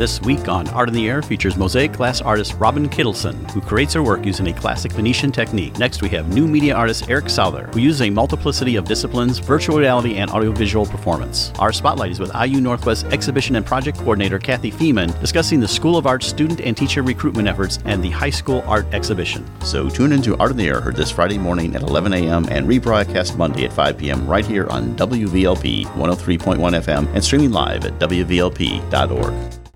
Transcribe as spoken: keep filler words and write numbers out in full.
This week on Art in the Air features mosaic glass artist Robin Kittleson, who creates her work using a classic Venetian technique. Next, we have new media artist Eric Souther, who uses a multiplicity of disciplines, virtual reality, and audiovisual performance. Our spotlight is with I U Northwest Exhibition and Project Coordinator Kathy Feeman, discussing the School of Art student and teacher recruitment efforts and the high school art exhibition. So tune into Art in the Air, heard this Friday morning at eleven a.m. and rebroadcast Monday at five p.m. right here on W V L P one oh three point one F M and streaming live at W V L P dot org.